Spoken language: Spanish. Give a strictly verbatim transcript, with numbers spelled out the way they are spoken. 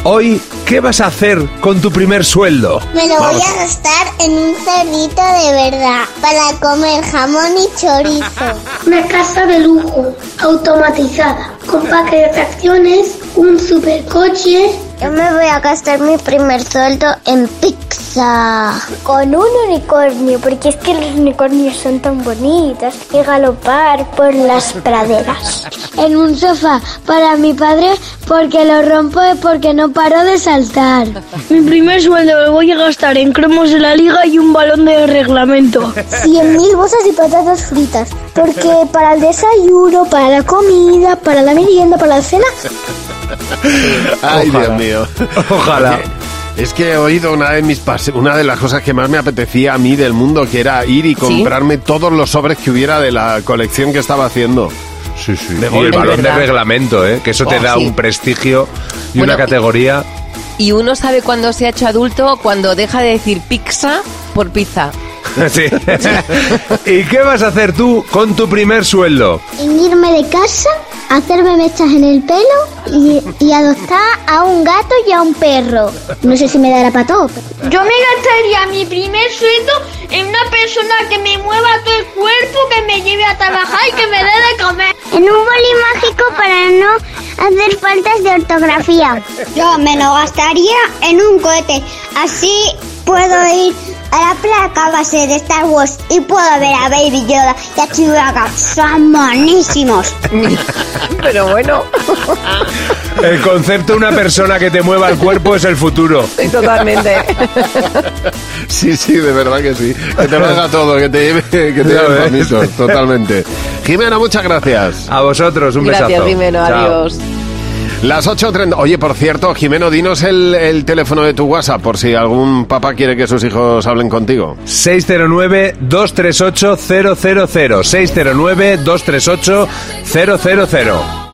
Hoy, ¿qué vas a hacer con tu primer sueldo? Me lo voy a gastar en un cerdito de verdad, para comer jamón y chorizo. Una casa de lujo, automatizada, con parque de atracciones, un supercoche. Yo me voy a gastar mi primer sueldo en pizza. Con un unicornio, porque es que los unicornios son tan bonitos. Y galopar por las praderas. En un sofá para mi padre, porque lo rompo y porque no paro de saltar. Mi primer sueldo lo voy a gastar en cromos de la liga y un balón de reglamento. Cien mil bolsas de patatas fritas, porque para el desayuno, para la comida, para la merienda, para la cena. Ay, Ojalá. Dios mío. Ojalá. Oye, es que he oído una de mis pase- una de las cosas que más me apetecía a mí del mundo, que era ir y comprarme todos los sobres que hubiera de la colección que estaba haciendo. Sí, sí. De Y el golpe. balón de verdad. reglamento, ¿eh? Que eso te Oh, da sí. un prestigio y Bueno, una categoría. Y uno sabe cuando se ha hecho adulto cuando deja de decir pizza por pizza. Sí. ¿Y qué vas a hacer tú con tu primer sueldo? En irme de casa, hacerme mechas en el pelo y, y adoptar a un gato y a un perro. No sé si me dará para todo. Yo me gastaría mi primer sueldo en una persona que me mueva todo el cuerpo, que me lleve a trabajar y que me dé de comer. En un boli mágico para no hacer faltas de ortografía. Yo me lo gastaría en un cohete. Así puedo ir a la placa base de Star Wars y puedo ver a Baby Yoda y a Chewbacca. Son monísimos. Pero bueno, El concepto de una persona que te mueva el cuerpo es el futuro. sí, totalmente. Sí, sí, de verdad que sí. Que te lo haga todo, que te lleve, que te Ya lleve ves. permisos, totalmente. Jimena, muchas gracias. A vosotros, un besazo. Gracias, Jimeno. Chao. Adiós. Las ocho treinta. Oye, por cierto, Jimeno, dinos el, el teléfono de tu WhatsApp por si algún papá quiere que sus hijos hablen contigo. seis cero nueve, dos tres ocho, cero cero cero. seis cero nueve, dos tres ocho, cero cero cero.